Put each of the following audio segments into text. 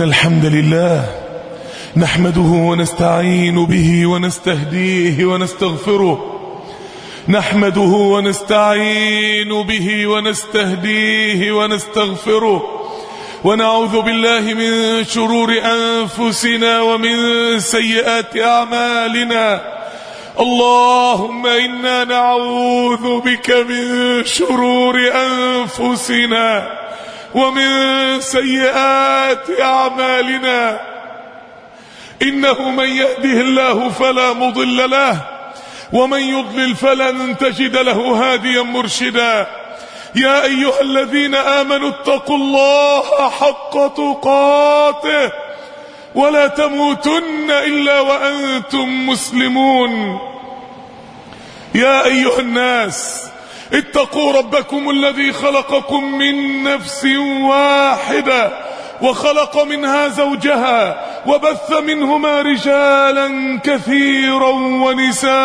الحمد لله نحمده ونستعين به ونستهديه ونستغفره. نحمده ونستعين به ونستهديه ونستغفره، ونعوذ بالله من شرور أنفسنا ومن سيئات أعمالنا. اللهم إنا نعوذ بك من شرور أنفسنا ومن سيئات أعمالنا. إنه من يهده الله فلا مضل له، ومن يضلل فلن تجد له هاديا مرشدا. يا أيها الذين آمنوا اتقوا الله حق تقاته ولا تموتن إلا وأنتم مسلمون. يا أيها الناس اتقوا ربكم الذي خلقكم من نفس واحدة وخلق منها زوجها وبث منهما رجالا كثيرا ونساء،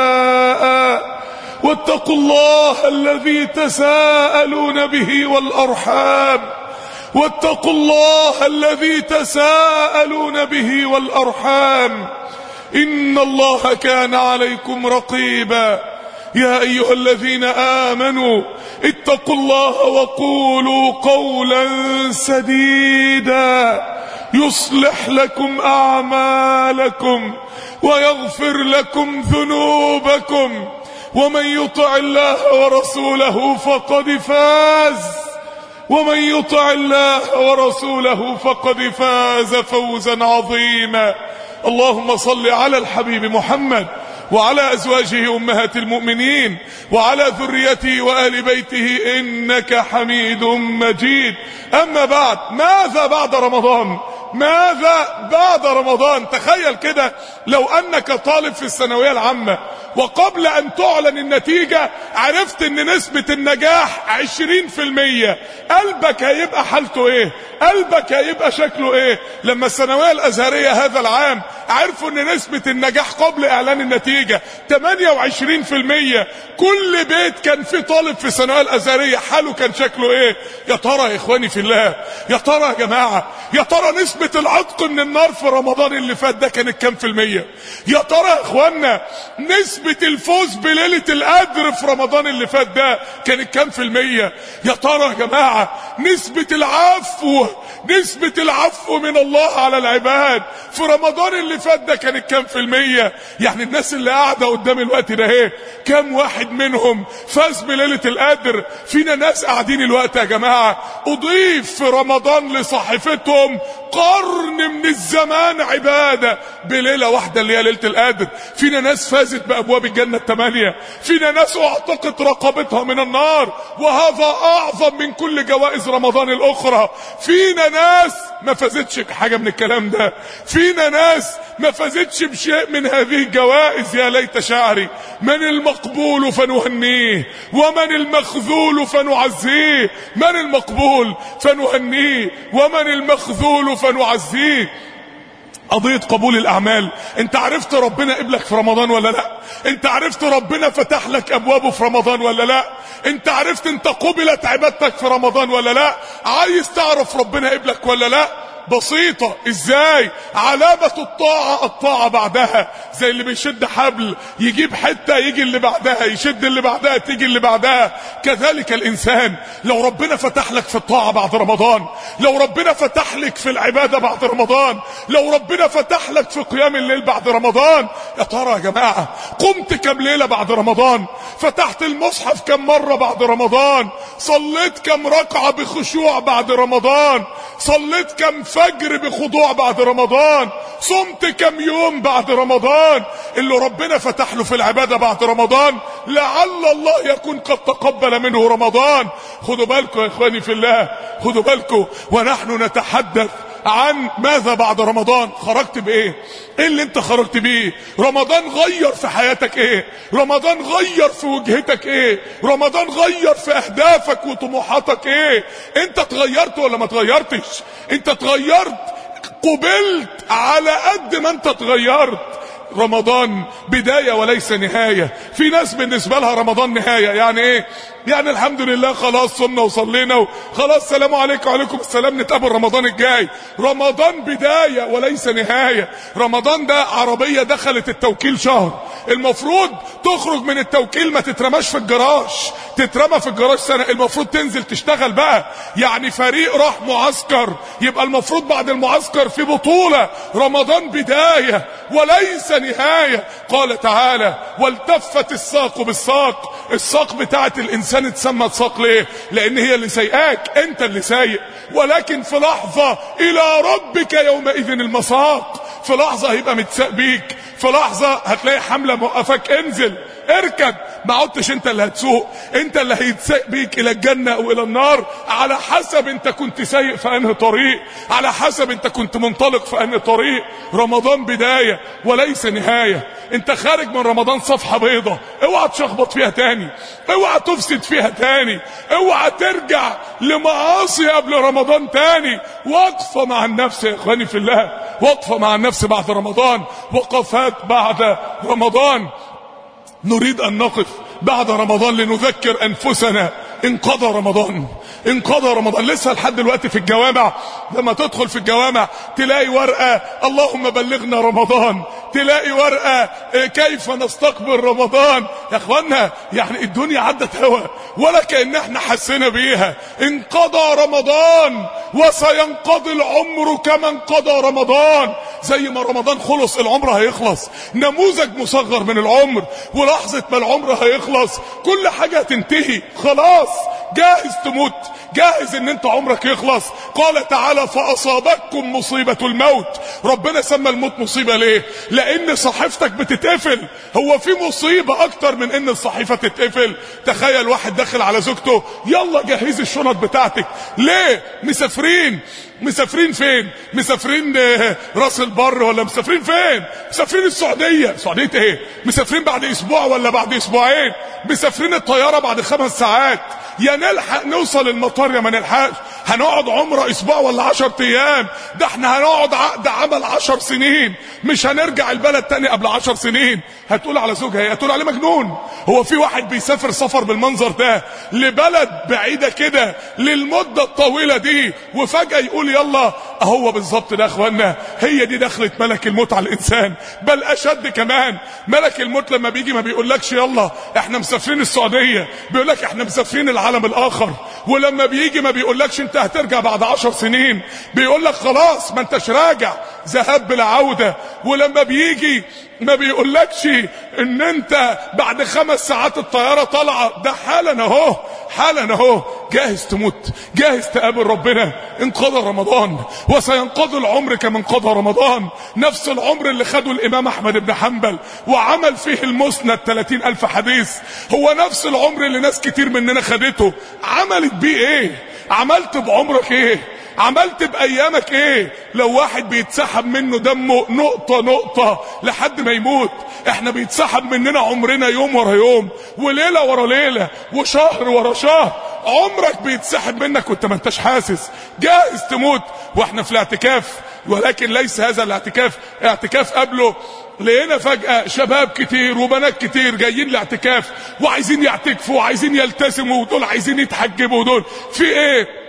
واتقوا الله الذي تساءلون به والأرحام، واتقوا الله الذي تساءلون به والأرحام، إن الله كان عليكم رقيبا. يا أيها الذين آمنوا اتقوا الله وقولوا قولا سديدا يصلح لكم أعمالكم ويغفر لكم ذنوبكم، ومن يطع الله ورسوله فقد فاز، ومن يطع الله ورسوله فقد فاز فوزا عظيما. اللهم صل على الحبيب محمد وعلى أزواجه أمهات المؤمنين وعلى ذريته وآل بيته إنك حميد مجيد. أما بعد، ماذا بعد رمضان؟ ماذا بعد رمضان؟ تخيل كده لو أنك طالب في الثانوية العامة وقبل أن تعلن النتيجة عرفت أن نسبة النجاح 20%، قلبك هيبقى حالته إيه؟ قلبك هيبقى شكله إيه؟ لما الثانوية الأزهرية هذا العام عرفوا أن نسبة النجاح قبل إعلان النتيجة 28%، كل بيت كان فيه طالب في الثانوية الأزهرية حاله كان شكله إيه؟ يا ترى يا إخواني في الله، يا ترى يا جماعة، يا ترى نسبة العتق من النار في رمضان اللي فات ده كانت كام في المية؟ يا ترى يا إخواننا نسبة الفوز بليلة القدر في رمضان اللي فات ده كانت كام في المية؟ يا ترى يا جماعة نسبة العفو من الله على العباد في رمضان اللي فات ده كانت كام في المية؟ يعني الناس اللي قاعدة قدام الوقت ده ايه؟ كام واحد منهم فاز بليلة القدر؟ فينا ناس قاعدين الوقت يا جماعة أضيف في رمضان لصحيفتهم قرن من الزمان عبادة بليلة واحدة اللي هي ليلة القدر. فينا ناس فازت بأبواب الجنة 8، فينا ناس اعتقت رقبتها من النار، وهذا أعظم من كل جوائز رمضان الأخرى. فينا ناس ما فازتش بحاجة من الكلام ده، فينا ناس ما فازتش بشيء من هذه الجوائز. يا ليت شعري من المقبول فنهنيه ومن المخذول فنعزيه. من المقبول فنهنيه ومن المخذول فنعزيه. قضية قبول الأعمال، انت عرفت ربنا قبلك في رمضان ولا لا؟ انت عرفت ربنا فتح لك أبوابه في رمضان ولا لا؟ انت عرفت انت قبلت عبادتك في رمضان ولا لا؟ عايز تعرف ربنا قبلك ولا لا؟ بسيطة. ازاي؟ علامة الطاعة بعدها، زي اللي بيشد حبل يجيب حتة يجي اللي بعدها، يشد اللي بعدها تيجي اللي بعدها. كذلك الإنسان لو ربنا فتح لك في الطاعة بعد رمضان، لو ربنا فتح لك في العبادة بعد رمضان، لو ربنا فتح لك في قيام الليل بعد رمضان، يا ترى يا جماعة قمت كم ليلة بعد رمضان؟ فتحت المصحف كم مرة بعد رمضان؟ صليت كم ركعة بخشوع بعد رمضان؟ صليت كم فجر بخضوع بعد رمضان؟ صمت كم يوم بعد رمضان؟ اللي ربنا فتح له في العبادة بعد رمضان لعل الله يكون قد تقبل منه رمضان. خدوا بالكم يا اخواني في الله، خدوا بالكم ونحن نتحدث عن ماذا بعد رمضان. خرجت بايه؟ ايه اللي انت خرجت بيه؟ رمضان غير في حياتك ايه؟ رمضان غير في وجهتك ايه؟ رمضان غير في اهدافك وطموحاتك ايه؟ انت اتغيرت ولا ما اتغيرتش؟ انت اتغيرت، قبلت على قد ما انت اتغيرت. رمضان بداية وليس نهاية. في ناس بالنسبة لها رمضان نهاية. يعني ايه؟ يعني الحمد لله خلاص صمنا وصلينا وخلاص سلام عليكم وعليكم السلام، نتقابل رمضان الجاي. رمضان بداية وليس نهاية. رمضان ده عربية دخلت التوكيل شهر، المفروض تخرج من التوكيل ما تترماش في الجراج، تترمى في الجراج سنة، المفروض تنزل تشتغل بقى. يعني فريق راح معسكر، يبقى المفروض بعد المعسكر في بطولة. رمضان بداية وليس نهاية. قال تعالى والتفت الساق بالساق. الساق بتاعت الانسان اتسمت ساق ليه؟ لان هي اللي سايقاك، انت اللي سايق. ولكن في لحظة الى ربك يومئذ المساق، في لحظة هيبقى متساق بيك، في لحظة هتلاقي حملة موقفك، انزل اركب. ما عدتش انت اللي هتسوق، انت اللي هيتساق بيك الى الجنة او الى النار، على حسب انت كنت سايق في انهي طريق، على حسب انت كنت منطلق في انهي طريق. رمضان بداية وليس نهاية. انت خارج من رمضان صفحة بيضة، اوعى تشخبط فيها تاني، اوعى تفسد فيها تاني، اوعى ترجع لمعاصي قبل رمضان تاني. وقفة مع النفس يا اخواني في الله، وقفة مع النفس بعد رمضان، وقفات بعد رمضان. نريد ان نقف بعد رمضان لنذكر انفسنا انقضى رمضان، انقضى رمضان. لسه لحد دلوقتي في الجوامع، لما تدخل في الجوامع تلاقي ورقة اللهم بلغنا رمضان، تلاقي ورقة كيف نستقبل رمضان. يا اخوانا يعني الدنيا عدت هوا ولا كأن احنا حسينا بيها. انقضى رمضان وسينقضي العمر كما انقضى رمضان. زي ما رمضان خلص العمر هيخلص، نموذج مصغر من العمر، ولحظة ما العمر هيخلص كل حاجة هتنتهي خلاص. جاهز تموت، جاهز ان انت عمرك يخلص. قال تعالى فاصابتكم مصيبة الموت. ربنا سمى الموت مصيبة ليه؟ لان صحيفتك بتتقفل. هو في مصيبة اكتر من ان الصحيفة تتقفل؟ تخيل واحد داخل على زوجته يلا جهزي الشنط بتاعتك. ليه؟ مسافرين فين؟ مسافرين راس البر ولا مسافرين فين؟ مسافرين السعودية. السعودية ايه؟ مسافرين بعد اسبوع ولا بعد اسبوعين؟ مسافرين الطيارة بعد 5 ساعات. يا نلحق نوصل المطار يا ما نلحقش. هنقعد عمره اسبوع ولا 10 ايام؟ ده احنا هنقعد عقد عمل 10 سنين، مش هنرجع البلد تاني قبل 10 سنين. هتقول على زوجها ايه؟ هتقول عليه مجنون. هو في واحد بيسافر سفر بالمنظر ده لبلد بعيدة كده للمدة الطويلة دي وفجأة يقول يلا؟ اهو بالظبط ده يا اخوانا، هي دي دخلت ملك الموت على الانسان. بل اشد كمان، ملك الموت لما بيجي ما بيقولكش يلا احنا مسافرين السعودية، بيقولك احنا مسافرين العالم الاخر. ولما بيجي ما بيقولكش انت هترجع بعد 10 سنين، بيقولك خلاص ما انتش راجع، ذهاب بلا عودة. ولما بيجي ما بيقولكش ان انت بعد 5 ساعات الطيارة طالعة، ده حالا اهو، حالا اهو جاهز تموت، جاهز تقابل ربنا. انقضى رمضان وسينقضي العمر كما انقضى رمضان. نفس العمر اللي خده الامام احمد بن حنبل وعمل فيه المسند 30,000 حديث، هو نفس العمر اللي ناس كتير مننا خدته. عملت بيه ايه؟ عملت بعمرك ايه؟ عملت بايامك ايه؟ لو واحد بيتسحب منه دمه نقطة نقطة لحد ما يموت، احنا بيتسحب مننا عمرنا يوم ورا يوم وليلة ورا ليلة وشهر ورا شهر. عمرك بيتسحب منك وانت ما انتش حاسس، جاهز تموت. واحنا في الاعتكاف، ولكن ليس هذا الاعتكاف اعتكاف قبله. لقينا فجأة شباب كتير وبنات كتير جايين لاعتكاف وعايزين يعتكفوا وعايزين يلتزموا، ودول عايزين يتحجبوا، ودول في ايه؟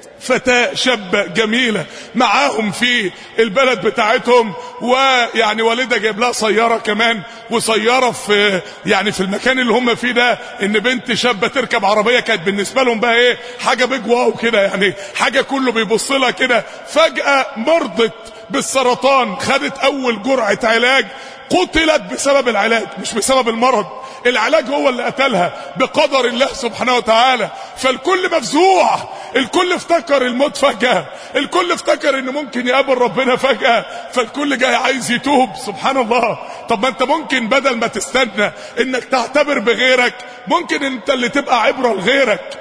فتاة شابة جميلة معاهم في البلد بتاعتهم، ويعني والدها جايب لها سيارة كمان، وسيارة في يعني في المكان اللي هم فيه ده، ان بنت شابة تركب عربية كانت بالنسبة لهم بقى ايه؟ حاجة بيج واو كده، يعني حاجة كله بيبص لها كده. فجأة مرضت بالسرطان، خدت اول جرعة علاج، قتلت بسبب العلاج مش بسبب المرض. العلاج هو اللي قتلها بقدر الله سبحانه وتعالى. فالكل مفزوع، الكل افتكر الموت فجأة، الكل افتكر ان ممكن يقابل ربنا فجأة، فالكل جاي عايز يتوب. سبحان الله. طب ما انت ممكن بدل ما تستنى انك تعتبر بغيرك، ممكن انت اللي تبقى عبرة لغيرك.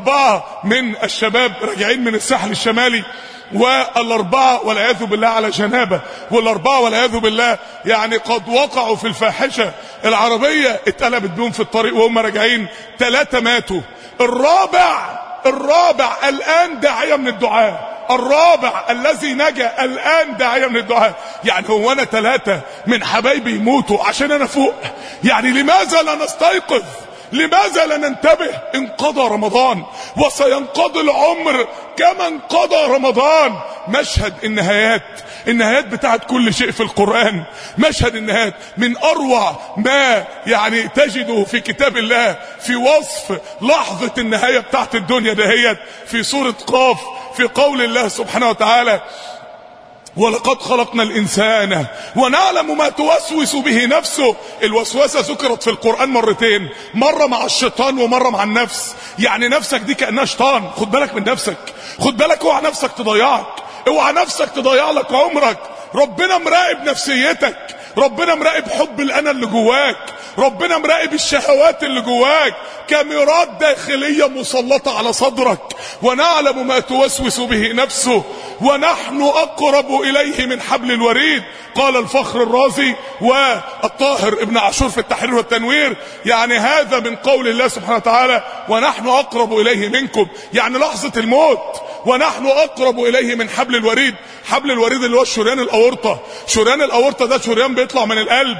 4 من الشباب راجعين من الساحل الشمالي، والاربعه والعياذ بالله على جنابه، والاربعه والعياذ بالله يعني قد وقعوا في الفاحشه. العربيه اتقلبت بهم في الطريق وهم راجعين، 3 ماتوا. الرابع الان داعيه من الدعاء، الرابع الذي نجا الان داعيه من الدعاء. يعني هو انا 3 من حبايبي يموتوا عشان انا فوق. يعني لماذا لا نستيقظ؟ لماذا لا ننتبه؟ انقضى رمضان وسينقضي العمر كما انقضى رمضان. مشهد النهايات بتاعت كل شيء في القرآن، مشهد النهايات من اروع ما يعني تجده في كتاب الله في وصف لحظة النهاية بتاعت الدنيا دهيت في سورة قاف، في قول الله سبحانه وتعالى: ولقد خلقنا الإنسان ونعلم ما توسوس به نفسه. الوسوسة ذكرت في القرآن مرتين، مرة مع الشيطان ومرة مع النفس. يعني نفسك دي كأنها شيطان، خد بالك من نفسك، خد بالك، اوعى نفسك تضيعك، اوعى نفسك تضيع لك عمرك. ربنا مراقب نفسيتك، ربنا مراقب حب الأنا اللي جواك، ربنا مراقب الشهوات اللي جواك، كاميرات داخلية مسلطة على صدرك. ونعلم ما توسوس به نفسه ونحن أقرب إليه من حبل الوريد. قال الفخر الرازي والطاهر ابن عاشور في التحرير والتنوير، يعني هذا من قول الله سبحانه وتعالى: ونحن أقرب إليه منكم، يعني لحظة الموت ونحن أقرب إليه من حبل الوريد. حبل الوريد اللي هو الشريان الأورطة. شريان الأورطة ده شريان بيطلع من القلب،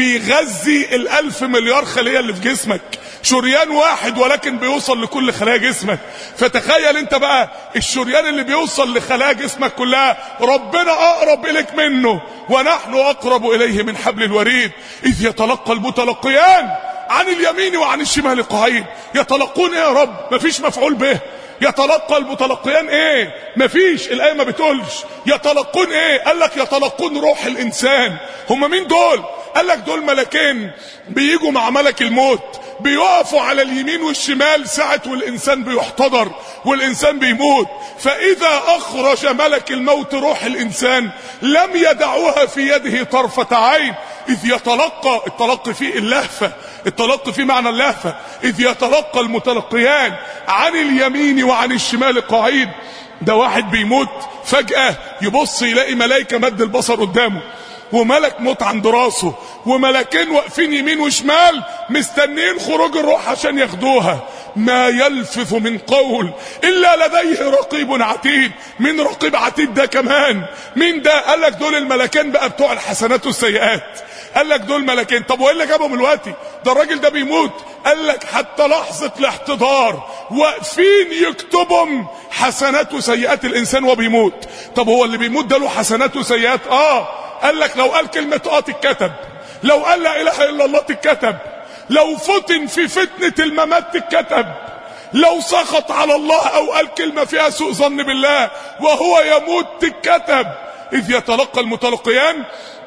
بيغذي 1000 مليار خلية اللي في جسمك. شريان واحد ولكن بيوصل لكل خلايا جسمك. فتخيل انت بقى الشريان اللي بيوصل لخلايا جسمك كلها، ربنا اقرب اليك منه. ونحن اقرب اليه من حبل الوريد. اذ يتلقى المتلقيان عن اليمين وعن الشمال قعيد. يتلقون ايه يا رب؟ مفيش مفعول به. يتلقى المتلقيان ايه؟ مفيش، الايه ما بتقولش. يتلقون ايه؟ قال لك يتلقون روح الانسان. هم مين دول؟ قال لك دول ملكين بيجوا مع ملك الموت، بيقفوا على اليمين والشمال ساعة والإنسان بيحتضر والإنسان بيموت. فإذا أخرج ملك الموت روح الإنسان لم يدعوها في يده طرفة عين. إذ يتلقى، التلقي فيه اللهفة، التلقي فيه معنى اللهفة. إذ يتلقى المتلقيان عن اليمين وعن الشمال قعيد. ده واحد بيموت فجأة يبص يلاقي ملائكة مد البصر قدامه، وملك موت عند راسه، وملكين واقفين يمين وشمال مستنين خروج الروح عشان ياخدوها. ما يلفظ من قول الا لديه رقيب عتيد. مين رقيب عتيد ده كمان؟ مين ده؟ قال لك دول الملكين بقى بتوع الحسنات والسيئات. قال لك دول ملكين. طب وايه اللي جابهم دلوقتي؟ ده الراجل ده بيموت. قال لك حتى لحظة الاحتضار واقفين يكتبهم حسنات وسيئات الانسان وبيموت. طب هو اللي بيموت ده له حسنات وسيئات؟ قال لك لو قال كلمة تتكتب، لو قال لا اله الا الله تتكتب، لو فتن في فتنة الممات تتكتب، لو سخط على الله او قال كلمة فيها سوء ظن بالله وهو يموت تتكتب. اذ يتلقى المتلقيان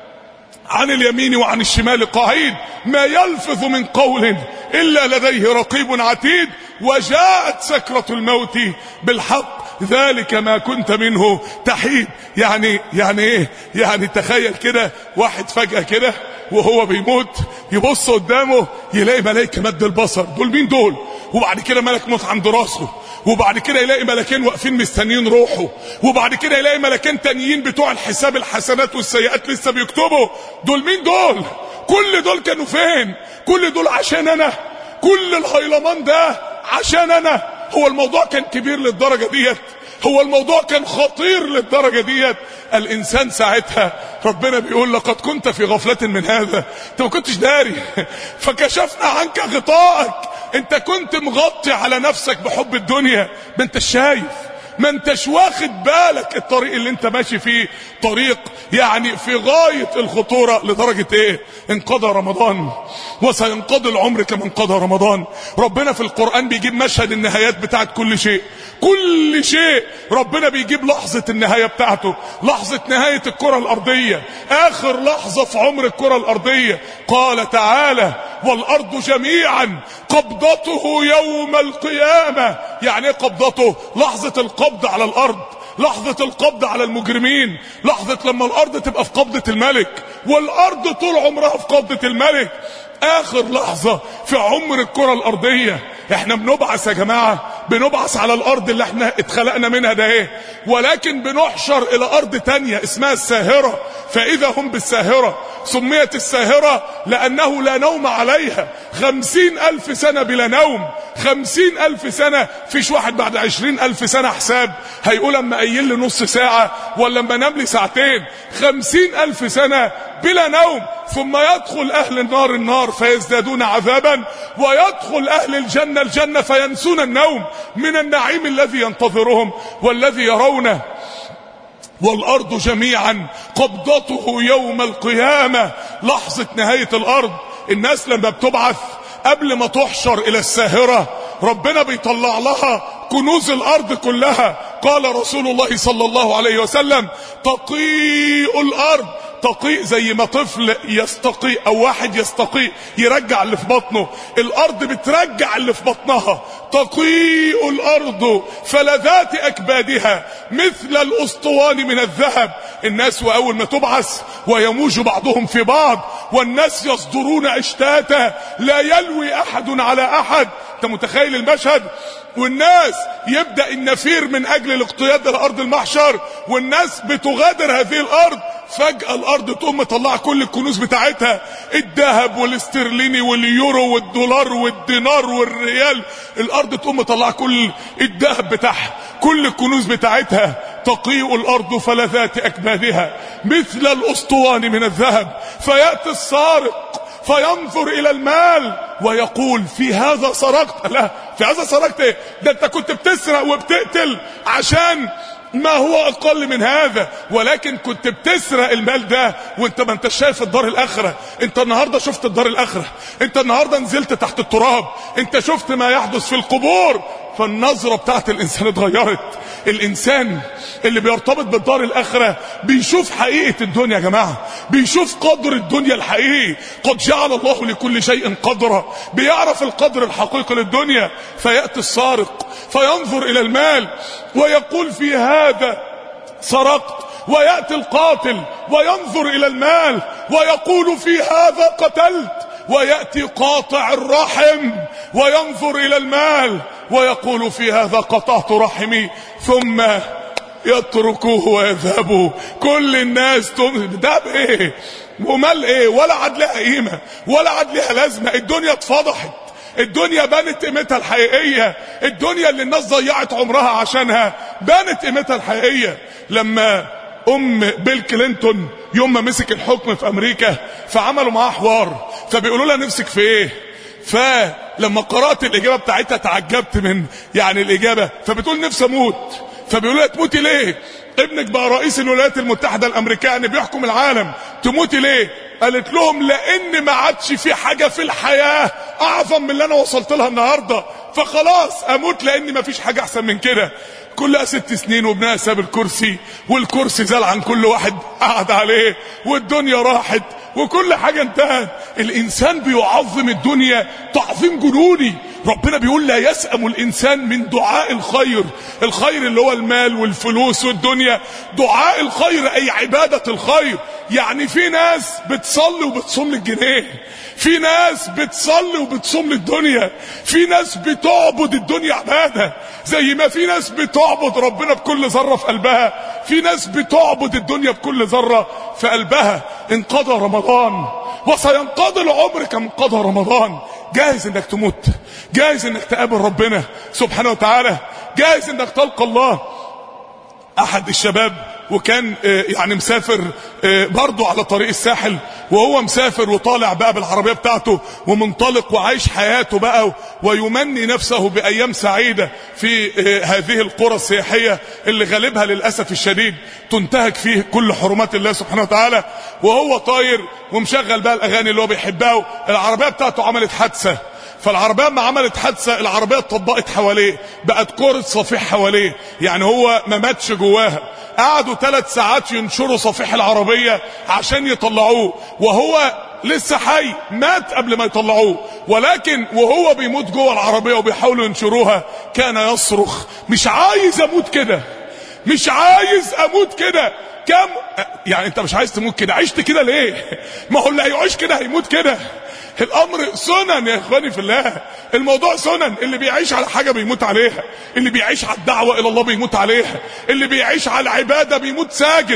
عن اليمين وعن الشمال قعيد. ما يلفظ من قول الا لديه رقيب عتيد. وجاءت سكرة الموت بالحق ذلك ما كنت منه تحيد. يعني ايه؟ يعني تخيل كده واحد فجأة كده وهو بيموت يبص قدامه يلاقي ملائكة مد البصر. دول مين دول؟ وبعد كده ملك موت عند راسه، وبعد كده يلاقي ملكين واقفين مستنيين روحه، وبعد كده يلاقي ملكين تانيين بتوع الحساب الحسنات والسيئات لسه بيكتبوا. دول مين دول؟ كل دول كانوا فين؟ كل دول عشان انا؟ كل الهيلمان ده عشان انا؟ هو الموضوع كان كبير للدرجة ديت؟ هو الموضوع كان خطير للدرجة ديت؟ الانسان ساعتها ربنا بيقول لقد كنت في غفلة من هذا، انت ما كنتش داري فكشفنا عنك غطاءك. انت كنت مغطي على نفسك بحب الدنيا، ما انتش شايف، ما انتش واخد بالك الطريق اللي انت ماشي فيه طريق يعني في غاية الخطورة. لدرجة ايه؟ انقضى رمضان وسينقضي العمر كما انقضى رمضان. ربنا في القرآن بيجيب مشهد النهايات بتاعت كل شيء، كل شيء ربنا بيجيب لحظة النهاية بتاعته، لحظة نهاية الكرة الأرضية، آخر لحظة في عمر الكرة الأرضية. قال تعالى والأرض جميعا قبضته يوم القيامة. يعني ايه قبضته؟ لحظة القبض على الأرض، لحظة القبض على المجرمين، لحظة لما الأرض تبقى في قبضة الملك، والأرض طول عمرها في قبضة الملك. آخر لحظة في عمر الكرة الأرضية. احنا بنبعث يا جماعة، بنبعث على الأرض اللي احنا اتخلقنا منها ده ايه، ولكن بنحشر إلى أرض تانية اسمها الساهرة. فإذا هم بالساهرة، سميت الساهرة لأنه لا نوم عليها. 50,000 سنة بلا نوم، 50,000 سنة. فيش واحد بعد 20,000 سنة حساب هيقول اما قايل لي نص ساعة ولا اما نام لي ساعتين. 50,000 سنة بلا نوم. ثم يدخل أهل النار فيزدادون عذابا، ويدخل أهل الجنة فينسون النوم من النعيم الذي ينتظرهم والذي يرونه. والأرض جميعا قبضته يوم القيامة. لحظة نهاية الأرض، الناس لما بتبعث قبل ما تحشر إلى الساهرة ربنا بيطلع لها كنوز الأرض كلها. قال رسول الله صلى الله عليه وسلم: تقيء الأرض. تقيء زي ما طفل يستقي او واحد يستقي يرجع اللي في بطنه، الارض بترجع اللي في بطنها. تقيء الارض فلذات اكبادها مثل الاسطوان من الذهب. الناس واول ما تبعث ويموج بعضهم في بعض والناس يصدرون اشتاتا لا يلوي احد على احد. انت متخيل المشهد؟ والناس يبدأ النفير من اجل الاقتياد لارض المحشر، والناس بتغادر هذه الارض. فجأة الارض تقوم مطلعه كل الكنوز بتاعتها، الذهب والاسترليني واليورو والدولار والدينار والريال. الارض تقوم مطلعه كل الذهب بتاعها، كل الكنوز بتاعتها. تقيء الارض فلذات اكبادها مثل الاسطوان من الذهب. فيأتي السارق فينظر الى المال ويقول: في هذا سرقت. لا، في هذا سرقت ايه؟ ده انت كنت بتسرق وبتقتل عشان ما هو اقل من هذا، ولكن كنت بتسرق المال ده وانت ما انت شايف الدار الاخره. انت النهارده شفت الدار الاخره، انت النهارده نزلت تحت التراب، انت شفت ما يحدث في القبور. فالنظره بتاعت الانسان اتغيرت. الانسان اللي بيرتبط بالدار الاخره بيشوف حقيقه الدنيا. يا جماعه بيشوف قدر الدنيا الحقيقي. قد جعل الله لكل شيء قدرا. بيعرف القدر الحقيقي للدنيا. فياتي السارق فينظر الى المال ويقول: في هذا سرقت. وياتي القاتل وينظر الى المال ويقول: في هذا قتلت. وياتي قاطع الرحم وينظر الى المال ويقول: في هذا قطعت رحمي. ثم يتركوه ويذهبوا. كل الناس ده بايه ومال ايه؟ ولا عاد لها قيمه ولا عاد لها لازمه. الدنيا اتفضحت، الدنيا بانت قيمتها الحقيقيه. الدنيا اللي الناس ضيعت عمرها عشانها بانت قيمتها الحقيقيه. لما بيل كلينتون يوم ما مسك الحكم في امريكا فعملوا معاه حوار، فبيقولوا لها: نفسك في ايه؟ فلما قرأت الاجابة بتاعتها تعجبت من الاجابة. فبتقول: نفسي اموت. فبيقولوا لها: تموتي ليه؟ ابنك بقى رئيس الولايات المتحدة الامريكية، يعني بيحكم العالم، تموتي ليه؟ قالت لهم: لان ما عادش في حاجة في الحياة اعظم من اللي انا وصلت لها النهاردة، فخلاص اموت لان ما فيش حاجة احسن من كده. كلها 6 سنين وابنها ساب الكرسي، والكرسي زال عن كل واحد قعد عليه، والدنيا راحت وكل حاجة انتهت. الانسان بيعظم الدنيا تعظيم جنوني. ربنا بيقول: لا يسأم الانسان من دعاء الخير. الخير اللي هو المال والفلوس والدنيا. دعاء الخير اي عبادة الخير. يعني في ناس بتصلي وبتصوم للجنيه، في ناس بتصلي وبتصوم للدنيا، في ناس بتعبد الدنيا عبادة زي ما في ناس بتعبد ربنا بكل ذرة في قلبها. في ناس بتعبد الدنيا بكل ذرة في قلبها. انقضى رمضان وسينقضي العمر كما انقضى رمضان. جاهز انك تموت، جاهز انك تقابل ربنا سبحانه وتعالى، جاهز انك تلقى الله. احد الشباب وكان يعني مسافر برضو على طريق الساحل، وهو مسافر وطالع بقى بالعربية بتاعته ومنطلق وعايش حياته بقى ويمني نفسه بأيام سعيدة في هذه القرى السياحية اللي غالبها للأسف الشديد تنتهك فيه كل حرمات الله سبحانه وتعالى. وهو طاير ومشغل بقى الأغاني اللي هو بيحبها. العربية بتاعته عملت حادثة، فالعربية ما عملت حادثة العربية اتطبقت حواليه، بقت كرة صفيح حواليه، يعني هو ما ماتش جواها. قعدوا 3 ساعات ينشروا صفيح العربية عشان يطلعوه، وهو لسه حي، مات قبل ما يطلعوه. ولكن وهو بيموت جوه العربية وبيحاولوا ينشروها كان يصرخ: مش عايز اموت كده، مش عايز اموت كده. كم يعني انت مش عايز تموت كده؟ عشت كده ليه؟ ما هو اللي هيعيش كده هيموت كده. الامر سنن يا اخواني في الله. الموضوع سنن. اللي بيعيش على حاجة بيموت عليها، اللي بيعيش على الدعوة الى الله بيموت عليها، اللي بيعيش على العبادة بيموت ساجد.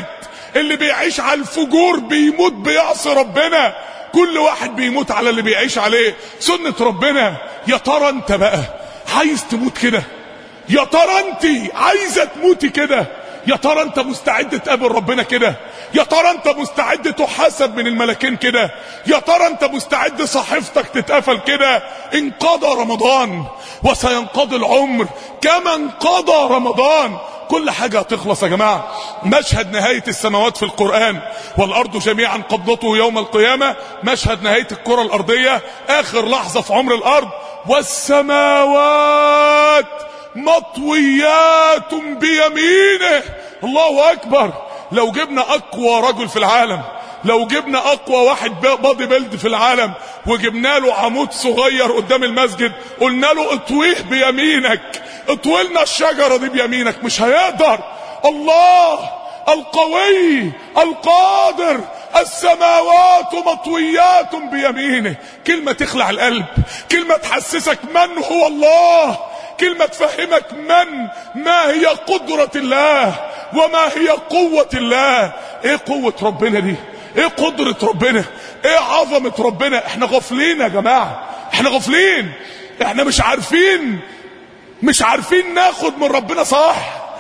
اللي بيعيش على الفجور بيموت بيعصي ربنا. كل واحد بيموت على اللي بيعيش عليه، سنة ربنا. يا ترى انت بقى عايز تموت كده؟ يا ترى انت عايزة تموتي كده؟ يا ترى انت مستعد تقابل ربنا كده؟ يا ترى انت مستعد تحاسب من الملكين كده؟ يا ترى انت مستعد صحيفتك تتقفل كده؟ انقضى رمضان وسينقضي العمر كما انقضى رمضان. كل حاجة هتخلص يا جماعة. مشهد نهاية السماوات في القرآن، والأرض جميعا قبضته يوم القيامة. مشهد نهاية الكرة الأرضية، آخر لحظة في عمر الأرض. والسماوات مطويات بيمينه. الله أكبر. لو جبنا أقوى رجل في العالم، لو جبنا أقوى واحد بادي بيلد في العالم وجبنا له عمود صغير قدام المسجد، قلنا له اطويه بيمينك، اطويلنا الشجرة دي بيمينك، مش هيقدر. الله القوي القادر، السماوات مطويات بيمينه. كلمة تخلع القلب، كلمة تحسسك من هو الله، كلمة تفهمك ما هي قدرة الله وما هي قوة الله. ايه قوة ربنا دي؟ ايه قدرة ربنا؟ ايه عظمة ربنا؟ احنا غافلين يا جماعة، احنا غافلين، احنا مش عارفين ناخد من ربنا صح،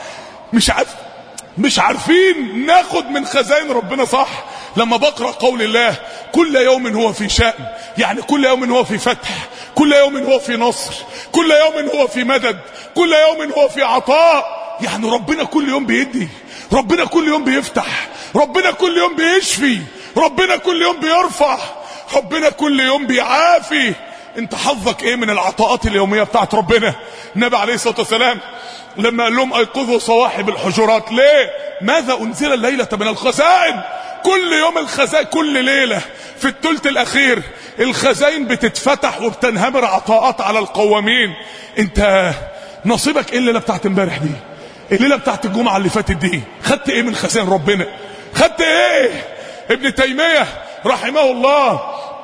مش عارفين ناخد من خزائن ربنا صح. لما بقرأ قول الله كل يوم هو في شأن، يعني كل يوم هو في فتح، كل يوم هو في نصر، كل يوم هو في مدد، كل يوم هو في عطاء. يعني ربنا كل يوم بيدي، ربنا كل يوم بيفتح، ربنا كل يوم بيشفي، ربنا كل يوم بيرفع، ربنا كل يوم بيعافي. انت حظك ايه من العطاءات اليومية بتاعت ربنا؟ النبي عليه الصلاة والسلام لما قال لهم ايقظوا صواحب الحجرات، ليه؟ ماذا انزل الليلة من الخزائن؟ كل يوم الخزائن، كل ليلة في الثلث الاخير الخزائن بتتفتح وبتنهمر عطاءات على القوامين. انت نصيبك ايه الليلة بتاعت امبارح دي؟ الليلة بتاعت الجمعة اللي فاتت دي خدت ايه من خزائن ربنا؟ خدت ايه؟ ابن تيمية رحمه الله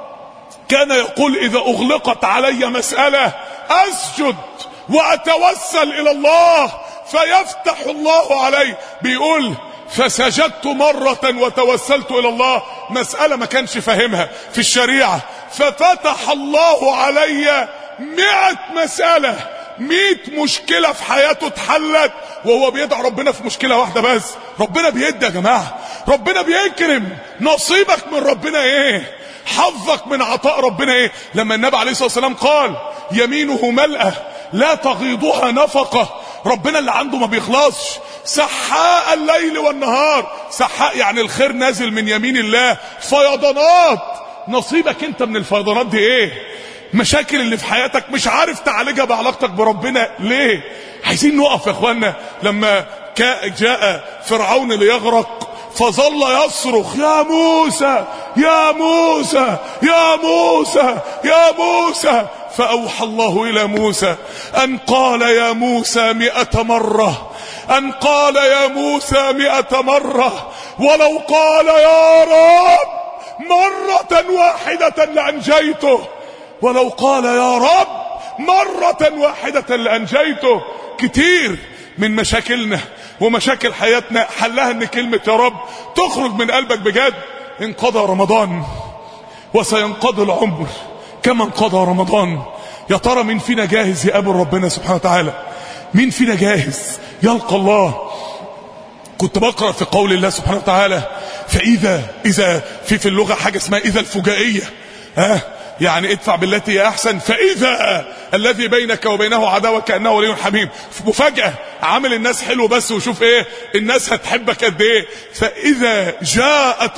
كان يقول اذا اغلقت علي مسألة اسجد واتوسل الى الله فيفتح الله علي. بيقول فسجدت مرة وتوسلت الى الله، مسألة ما كانش فاهمها في الشريعة، ففتح الله علي 100 مسألة، 100 مشكلة في حياته اتحلت وهو بيدعى ربنا في مشكلة واحدة بس. ربنا بيدي يا جماعة، ربنا بيكرم. نصيبك من ربنا ايه؟ حظك من عطاء ربنا ايه؟ لما النبي عليه الصلاة والسلام قال يمينه ملأة لا تغيضها نفقة، ربنا اللي عنده ما بيخلصش، سحاء الليل والنهار. سحاء يعني الخير نازل من يمين الله، فيضانات. نصيبك انت من الفيضانات دي ايه؟ مشاكل اللي في حياتك مش عارف تعالجها بعلاقتك بربنا ليه؟ عايزين نقف يا اخوانا. لما جاء فرعون ليغرق فظل يصرخ يا موسى يا موسى يا موسى يا موسى، فأوحى الله إلى موسى أن قال يا موسى 100 مرة، أن قال يا موسى 100 مرة، ولو قال يا رب مرة واحدة لأنجيته، ولو قال يا رب مرة واحدة لأنجيته. كتير من مشاكلنا ومشاكل حياتنا حلها ان كلمة يا رب تخرج من قلبك بجد. انقضى رمضان وسينقضي العمر كما انقضى رمضان. يا ترى مين فينا جاهز يقابل ربنا سبحانه وتعالى؟ مين فينا جاهز يلقى الله؟ كنت بقرأ في قول الله سبحانه وتعالى فإذا في اللغة حاجة اسمها إذا الفجائية، يعني ادفع بالتي هي احسن، فاذا الذي بينك وبينه عداوه كانه ولي حميم. مفاجاه، عامل الناس حلو بس وشوف ايه الناس هتحبك قد ايه. فاذا جاءت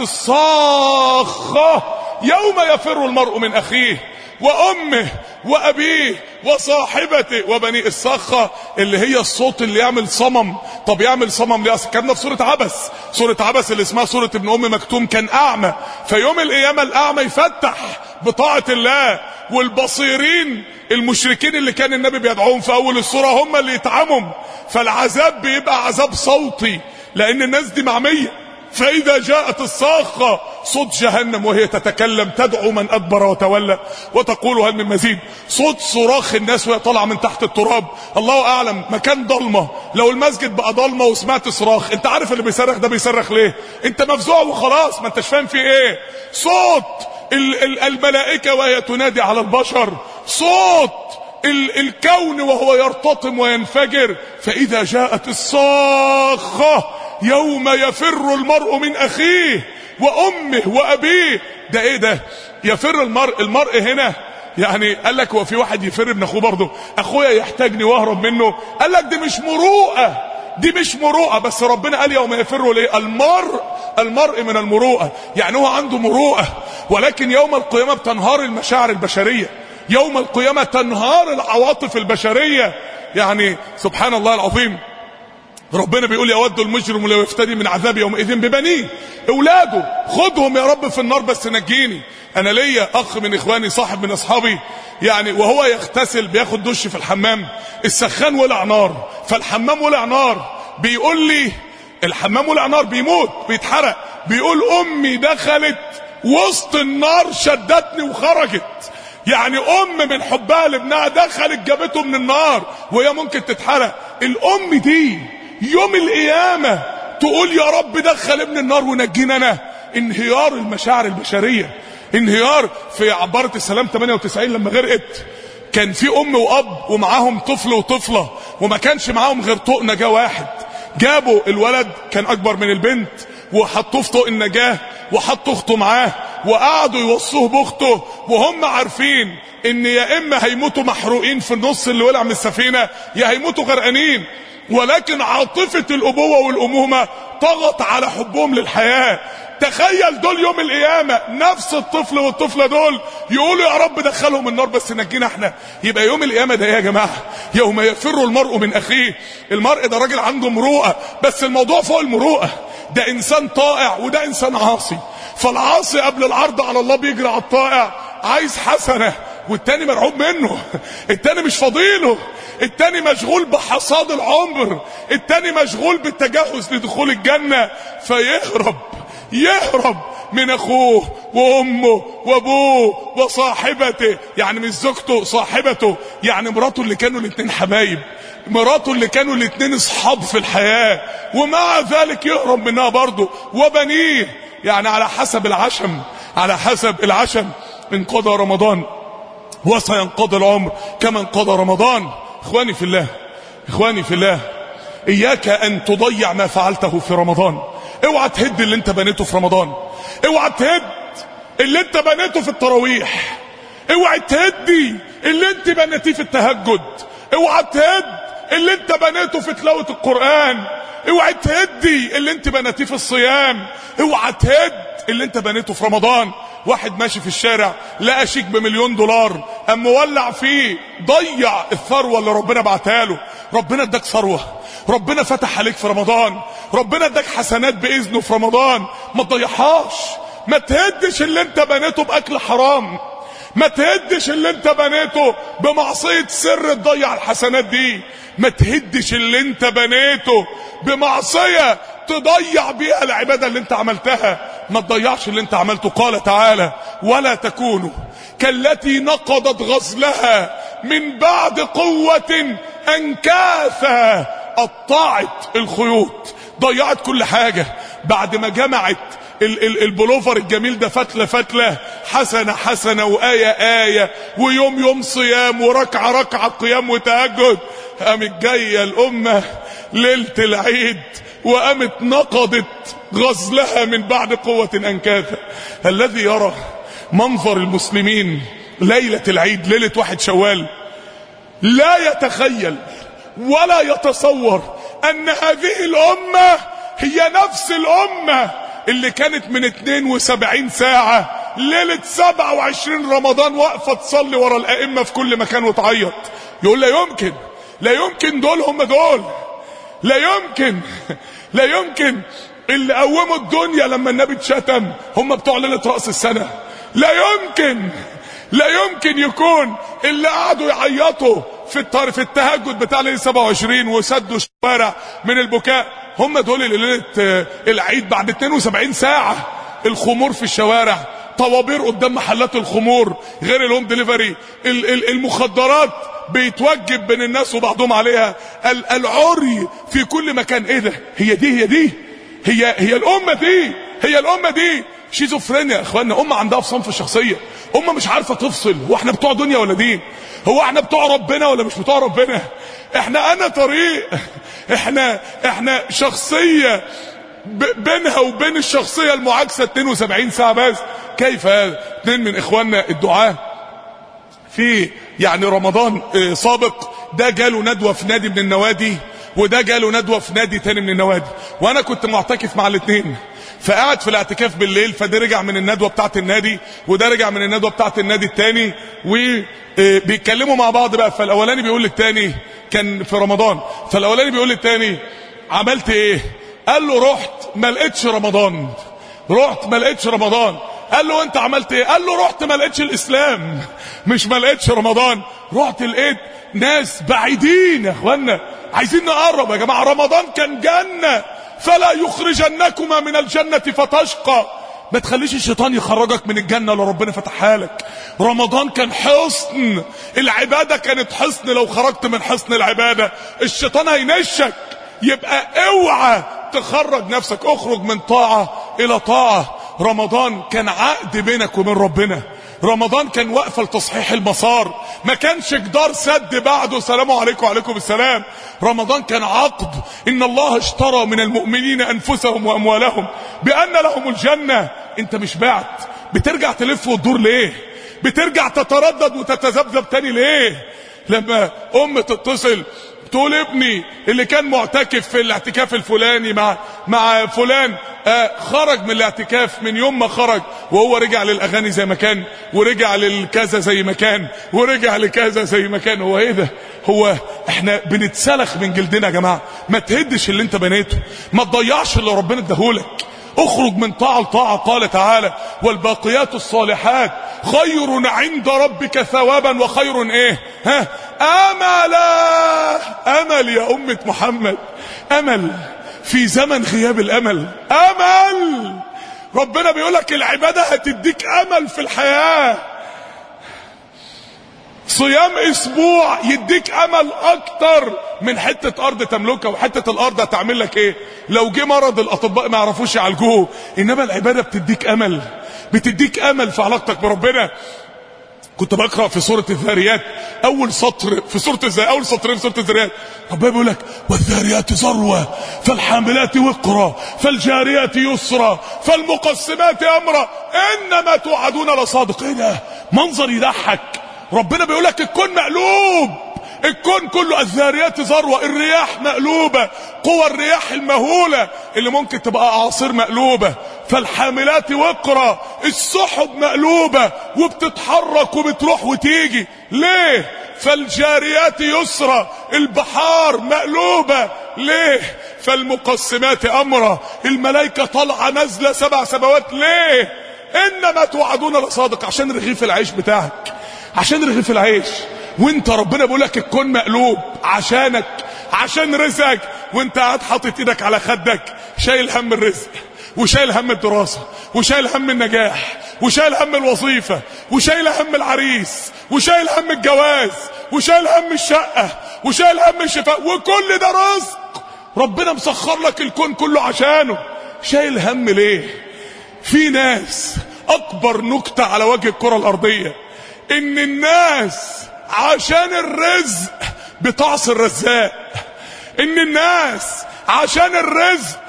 الصاخه يوم يفر المرء من اخيه وامه وابيه وصاحبته وبنيه. الصاخه اللي هي الصوت اللي يعمل صمم. طب يعمل صمم ليه؟ كنا في سوره عبس، سوره عبس اللي اسمها سوره ابن ام مكتوم كان اعمى، فيوم القيامه الاعمى يفتح بطاعة الله، والبصيرين المشركين اللي كان النبي بيدعوهم في اول السورة هم اللي يتعمم، فالعذاب بيبقى عذاب صوتي لان الناس دي معمية. فاذا جاءت الصاخة، صوت جهنم وهي تتكلم تدعو من أدبر وتولى وتقول هل من مزيد، صوت صراخ الناس وهي طالعه من تحت التراب. الله أعلم، مكان ضلمة، لو المسجد بقى ضلمة وسمعت صراخ، انت عارف اللي بيصرخ ده بيصرخ ليه؟ انت مفزوع وخلاص، ما انتش فاهم في ايه. صوت الملائكة وهي تنادي على البشر، صوت الكون وهو يرتطم وينفجر. فإذا جاءت الصاخة يوم يفر المرء من أخيه وأمه وأبيه. ده ايه ده؟ يفر المرء هنا يعني قال لك هو في واحد يفر ابن اخوه برضه؟ اخويا يحتاجني واهرب منه؟ قال لك دي مش مروءة، دي مش مروءة. بس ربنا قال يوم يفر ليه؟ المرء من المروءة، يعني هو عنده مروءة. ولكن يوم القيامة بتنهار المشاعر البشرية، يوم القيامة تنهار العواطف البشرية. يعني سبحان الله العظيم، ربنا بيقول يود المجرم لو يفتدي من عذاب يومئذ ببنيه. اولاده خدهم يا رب في النار بس نجيني. انا ليا اخ من اخواني، صاحب من اصحابي، يعني وهو يغتسل بياخد دش في الحمام، السخان ولع نار، فالحمام ولع نار. بيقول لي الحمام ولع نار، بيموت بيتحرق. بيقول امي دخلت وسط النار شدتني وخرجت. يعني ام من حبها لابنها دخلت جابته من النار وهي ممكن تتحرق. الام دي يوم القيامة تقول يا رب دخل ابن النار ونجينا انا. انهيار المشاعر البشرية، انهيار. في عبارة السلام 98 لما غرقت، كان في ام واب ومعاهم طفل وطفلة، وما كانش معاهم غير طوق نجاة واحد. جابوا الولد كان اكبر من البنت وحطوه في طوق النجاة وحطوا اخته معاه وقعدوا يوصوه باخته، وهم عارفين ان يا اما هيموتوا محروقين في النص اللي ولع من السفينة يا هيموتوا غرقانين. ولكن عاطفة الابوة والامومة طغت على حبهم للحياة. تخيل دول يوم القيامة نفس الطفل والطفلة دول يقولوا يا رب دخلهم النار بس نجينا احنا. يبقى يوم القيامة ده يا جماعة يوم يفر المرء من اخيه. المرء ده راجل عنده مروءة، بس الموضوع فوق المروءة، ده انسان طائع وده انسان عاصي. فالعاصي قبل العرض على الله بيجري على الطائع عايز حسنة، والتاني مرعوب منه، التاني مش فضيله، التاني مشغول بحصاد العمر، التاني مشغول بالتجهز لدخول الجنة. يهرب من اخوه وامه وابوه وصاحبته، يعني مش زوجته، صاحبته، يعني مراته اللي كانوا الاتنين حبايب، مراته اللي كانوا الاتنين اصحاب في الحياة، ومع ذلك يهرب منها برضه، وبنيه. يعني على حسب العشم انقضى رمضان وسينقضي العمر كما انقضى رمضان. اخواني في الله، اياك ان تضيع ما فعلته في رمضان. اوعى تهد اللي انت بنيته في رمضان، اوعى تهد اللي انت بنيته في التراويح، اوعى تهدي اللي انت بنيتيه في التهجد، اوعى تهد اللي انت بنيته في تلاوة القرآن، اوعى تهدي اللي انت بنيتيه في الصيام، اوعى تهد اللي انت بنيته في رمضان. واحد ماشي في الشارع لقى شيك ب1,000,000 قام مولع فيه، ضيع الثروة اللي ربنا بعتها له. ربنا اداك ثروة، ربنا فتح عليك في رمضان، ربنا اداك حسنات بإذنه في رمضان، ما تضيعهاش. ما تهدش اللي انت بنيته بأكل حرام، ما تهدش اللي انت بنيته بمعصية سر تضيع الحسنات دي، ما تهدش اللي انت بنيته بمعصية تضيع بيها العبادة اللي انت عملتها. ما تضيعش اللي انت عملته. قال تعالى ولا تكونوا كالتي نقضت غزلها من بعد قوة انكاثا. قطعت الخيوط، ضيعت كل حاجة بعد ما جمعت البلوفر الجميل ده فتلة حسنة وآية ويوم صيام وركعة قيام وتهجد. قامت جاية الأمة ليلة العيد وقامت نقضت غزلها من بعد قوة أنكاثا. الذي يرى منظر المسلمين ليلة العيد، ليلة 1 شوال، لا يتخيل ولا يتصور أن هذه الأمة هي نفس الأمة اللي كانت من 72 ساعة ليلة 27 رمضان واقفة تصلي ورا الأئمة في كل مكان وتعيط. يقول لا يمكن دول هم دول، لا يمكن اللي قوموا الدنيا لما النبي اتشتم هم بتوع ليلة رأس السنة. لا يمكن يكون اللي قعدوا يعيطوا في التهجد بتاع ليلة 27 وسدوا الشوارع من البكاء هم دول اللي ليلة العيد بعد 72 ساعة. الخمور في الشوارع، طوابير قدام محلات الخمور غير الهوم ديليفري، المخدرات بيتوجب بين الناس وبعضهم عليها، العري في كل مكان. ايه ده؟ هي الامه دي شيزوفرينيا يا اخوانا. امه عندها فصام في الشخصيه، امه مش عارفه تفصل. هو احنا بتوع دنيا ولا دين؟ هو احنا بتوع ربنا ولا مش بتوع ربنا؟ احنا طريق، احنا شخصيه بينها وبين الشخصيه المعاكسه 72 ساعه بس. كيف هذا؟ اتنين من اخواننا الدعاه في يعني رمضان سابق، ده جاله ندوه في نادي من النوادي، وده جاله ندوه في نادي تاني من النوادي، وانا كنت معتكف مع الاثنين. فقعد في الاعتكاف بالليل، فده رجع من الندوه بتاعت النادي وده رجع من الندوه بتاعت النادي التاني، وبيتكلموا مع بعض بقى. فالاولاني بيقول للتاني، كان في رمضان، فالاولاني بيقول للتاني عملت ايه؟ قال له رحت ما لقيتش رمضان. قال له انت عملت ايه؟ قال له رحت ما لقيتش الاسلام، مش ما لقيتش رمضان، رحت لقيت ناس بعيدين. يا اخوانا عايزين نقرب يا جماعه. رمضان كان جنه، فلا يخرجنكما من الجنه فتشقى. ما تخليش الشيطان يخرجك من الجنه لو ربنا فتحها لك. رمضان كان حصن، العباده كانت حصن، لو خرجت من حصن العباده الشيطان هينشك. يبقى اوعى تخرج نفسك، اخرج من طاعه الى طاعه. رمضان كان عقد بينك وبين ربنا، رمضان كان وقفه لتصحيح المسار، ما كانش جدار سد بعده سلام عليكم وعليكم السلام. رمضان كان عقد، ان الله اشترى من المؤمنين انفسهم واموالهم بان لهم الجنه. انت مش بعت، بترجع تلف وتدور ليه؟ بترجع تتردد وتتذبذب تاني ليه؟ لما ام تتصل تقول ابني اللي كان معتكف في الاعتكاف الفلاني مع فلان خرج من الاعتكاف، من يوم ما خرج وهو رجع للاغاني زي ما كان، ورجع للكذا زي ما كان، ورجع لكذا زي ما كان. هو ايه ده؟ هو احنا بنتسلخ من جلدنا يا جماعه. ما تهدش اللي انت بنيته، ما تضيعش اللي ربنا اداهولك. اخرج من طاعه لطاعه. قال تعالى والباقيات الصالحات خير عند ربك ثوابا وخير ايه؟ امل يا امة محمد، امل في زمن غياب الامل. امل، ربنا بيقولك العبادة هتديك امل في الحياة. صيام اسبوع يديك امل اكتر من حتة ارض تملكها. وحتة الارض هتعمل لك ايه؟ لو جه مرض الاطباء ما يعرفوش يعالجوه. انما العبادة بتديك امل، بتديك امل في علاقتك بربنا. كنت بقرأ في سورة الذاريات اول سطر في سورة اول سطرين في سورة الذاريات، ربنا بيقول لك والذاريات ذروة فالحاملات وقرا فالجاريات يسرا فالمقسمات امرا انما توعدون لصادق. ايه ده؟ منظر يضحك. ربنا بيقول لك الكون مقلوب، الكون كله. الذاريات ذروة، الرياح مقلوبة، قوى الرياح المهولة اللي ممكن تبقى اعاصير مقلوبة. فالحاملات وقرا، السحب مقلوبة وبتتحرك وبتروح وتيجي. ليه؟ فالجاريات يسرا، البحار مقلوبة. ليه؟ فالمقسمات امرا، الملائكة طالعة نازلة 7 سماوات. ليه؟ انما توعدون لصادق. عشان رغيف العيش بتاعك، عشان رغيف العيش. وانت ربنا بيقولك الكون مقلوب عشانك، عشان رزقك. وانت قاعد حاطط ايدك على خدك شايل هم الرزق، وشايل هم الدراسة، وشايل هم النجاح، وشايل هم الوظيفة، وشايل هم العريس، وشايل هم الجواز، وشايل هم الشقة، وشايل هم الشفاء. وكل ده رزق ربنا مسخر لك الكون كله عشانه. شايل هم ليه؟ في ناس اكبر نكتة على وجه الكرة الارضية ان الناس عشان الرزق بتعصي الرزاق، ان الناس عشان الرزق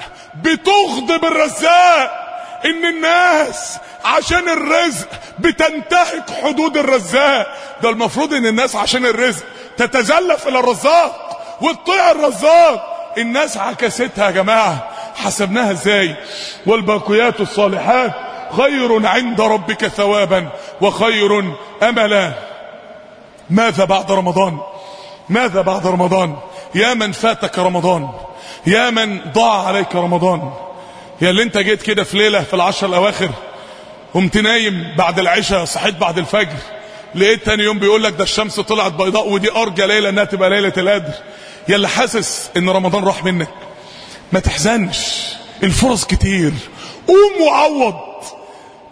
بتغضب الرزاق، ان الناس عشان الرزق بتنتهك حدود الرزاق. ده المفروض ان الناس عشان الرزق تتزلف الى الرزاق وتطيع الرزاق. الناس عكستها يا جماعة. حسبناها ازاي؟ والباقيات الصالحات خير عند ربك ثوابا وخير املا. ماذا بعد رمضان؟ ماذا بعد رمضان؟ يا من فاتك رمضان، يا من ضاع عليك رمضان، يا اللي انت جيت كده في ليلة في ال10 الاواخر، قمت نايم بعد العشاء، صحيت بعد الفجر، لقيت تاني يوم بيقول لك ده الشمس طلعت بيضاء ودي ارجى ليلة انها تبقى ليلة القدر. يا اللي حاسس ان رمضان راح منك، ما تحزنش، الفرص كتير. قوم وعوض،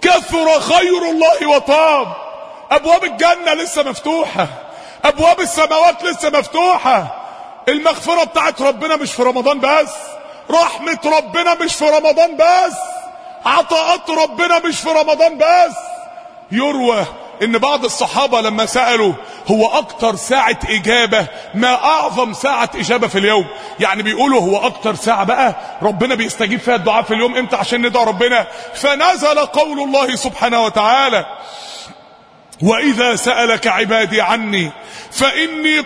كثر خير الله وطاب. ابواب الجنة لسه مفتوحة، ابواب السماوات لسه مفتوحة. المغفرة بتاعت ربنا مش في رمضان بس، رحمة ربنا مش في رمضان بس، عطاءات ربنا مش في رمضان بس. يروى ان بعض الصحابة لما سألوا هو اكتر ساعة اجابة، ما اعظم ساعة اجابة في اليوم، يعني بيقولوا هو اكتر ساعة بقى ربنا بيستجيب فيها الدعاء في اليوم امتى عشان ندعو ربنا؟ فنزل قول الله سبحانه وتعالى: واذا سألك عبادي عني فاني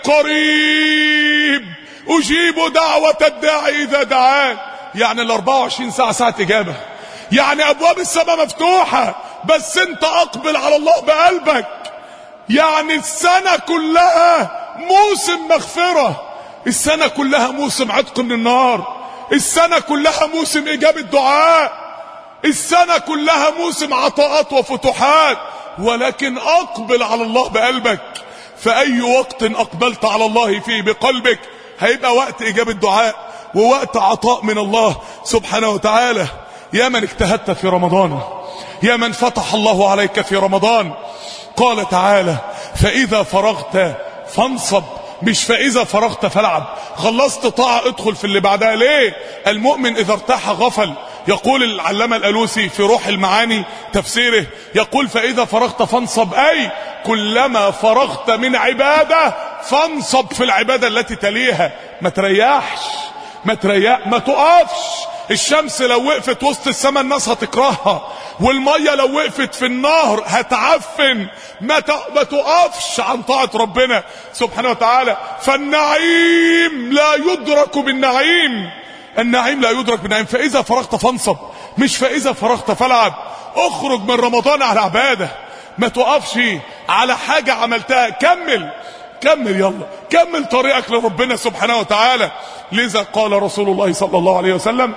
قريب اجيب دعوة الداعي اذا دعان. يعني ال 24 ساعة ساعة اجابة، يعني ابواب السماء مفتوحة، بس انت اقبل على الله بقلبك. يعني السنة كلها موسم مغفرة، السنة كلها موسم عتق من النار، السنة كلها موسم اجابة دعاء، السنة كلها موسم عطاءات وفتوحات. ولكن اقبل على الله بقلبك. فاي وقت اقبلت على الله فيه بقلبك هيبقى وقت اجابة دعاء ووقت عطاء من الله سبحانه وتعالى. يا من اجتهدت في رمضان، يا من فتح الله عليك في رمضان. قال تعالى: فإذا فرغت فانصب، مش فإذا فرغت فالعب. خلصت طاعة ادخل في اللي بعدها. ليه؟ المؤمن إذا ارتاح غفل. يقول العلامة الألوسي في روح المعاني تفسيره، يقول: فإذا فرغت فانصب، أي كلما فرغت من عبادة فانصب في العبادة التي تليها. ما تريحش، ما تقفش. الشمس لو وقفت وسط السماء الناس هتكرهها، والمية لو وقفت في النهر هتعفن. ما تقفش عن طاعة ربنا سبحانه وتعالى. فالنعيم لا يدرك بالنعيم، النعيم لا يدرك بالنعيم. فإذا فرغت فانصب، مش فإذا فرغت فالعب. اخرج من رمضان على عبادة، ما تقفش على حاجة عملتها. كمل يلا، كمل طريقك لربنا سبحانه وتعالى. لذا قال رسول الله صلى الله عليه وسلم: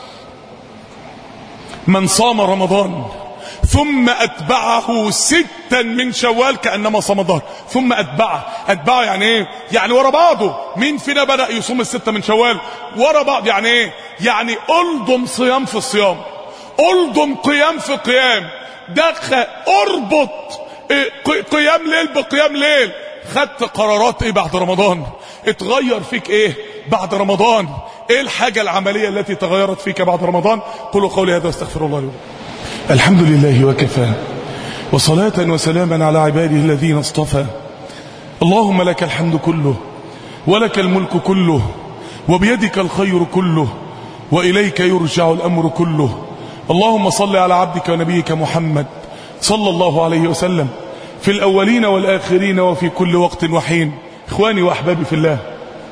من صام رمضان ثم أتبعه 6 من شوال كأنما صام الظهر. ثم أتبعه يعني ايه؟ يعني ورا بعضه. مين فينا بدأ يصوم 6 من شوال ورا بعض؟ يعني ايه؟ يعني ألضم صيام في الصيام، ألضم قيام في قيام، دخل اربط قيام ليل بقيام ليل. خدت قرارات ايه بعد رمضان؟ اتغير فيك ايه بعد رمضان؟ ايه الحاجة العملية التي تغيرت فيك بعد رمضان؟ قولوا قولي هذا واستغفر الله لي. الحمد لله وكفى، وصلاة وسلاما على عباده الذين اصطفى. اللهم لك الحمد كله، ولك الملك كله، وبيدك الخير كله، وإليك يرجع الأمر كله. اللهم صل على عبدك ونبيك محمد صلى الله عليه وسلم في الأولين والآخرين وفي كل وقت وحين. إخواني وأحبابي في الله،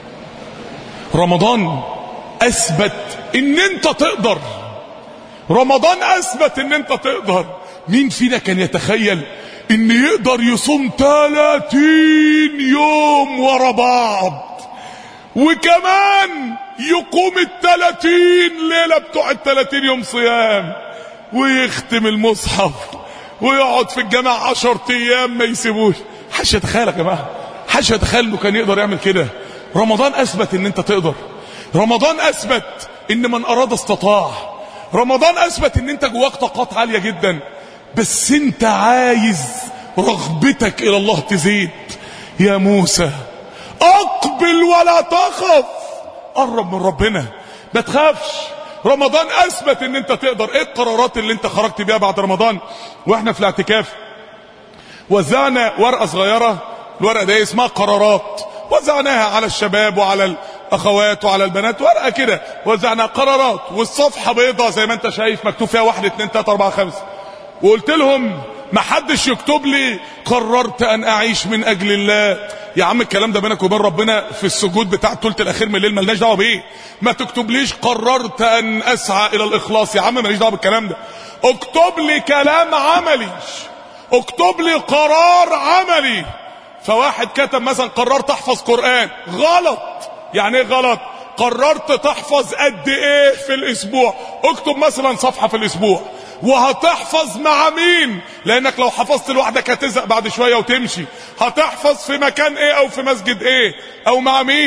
رمضان أثبت إن أنت تقدر. رمضان أثبت إن أنت تقدر. مين فينا كان يتخيل إن يقدر يصوم 30 يوم ورا بعض، وكمان يقوم 30 ليلة بتوع 30 يوم صيام، ويختم المصحف، ويقعد في الجامع 10 أيام ما يسيبوش؟ حدش يتخيل يا جماعة، حدش يتخيل إنه كان يقدر يعمل كده. رمضان أثبت إن أنت تقدر. رمضان أثبت إن من أراد استطاع. رمضان أثبت إن أنت جواك طاقات عالية جدا، بس أنت عايز رغبتك إلى الله تزيد. يا موسى أقبل ولا تخف، قرب من ربنا ما تخافش. رمضان أثبت إن أنت تقدر. إيه القرارات اللي أنت خرجت بيها بعد رمضان؟ وإحنا في الاعتكاف وزعنا ورقة صغيرة، الورقة دي اسمها قرارات، وزعناها على الشباب وعلى الأخوات وعلى البنات، ورقة كده وزعناها قرارات، والصفحة بيضة زي ما أنت شايف مكتوب فيها 1 2 3 4 5. وقلت لهم ما حدش يكتب لي قررت أن أعيش من أجل الله. يا عم الكلام ده بينك وبين ربنا في السجود بتاع الثلث الأخير من الليل، مالناش دعوة بيه. ما تكتبليش قررت أن أسعى إلى الإخلاص، يا عم ماليش دعوة بالكلام ده. اكتب لي كلام عملي، اكتب لي قرار عملي. فواحد كتب مثلا قررت احفظ قرآن. غلط. يعني ايه غلط؟ قررت تحفظ قد ايه في الاسبوع؟ اكتب مثلا صفحة في الاسبوع. وهتحفظ مع مين؟ لانك لو حفظت لوحدك هتزهق بعد شوية وتمشي. هتحفظ في مكان ايه او في مسجد ايه او مع مين؟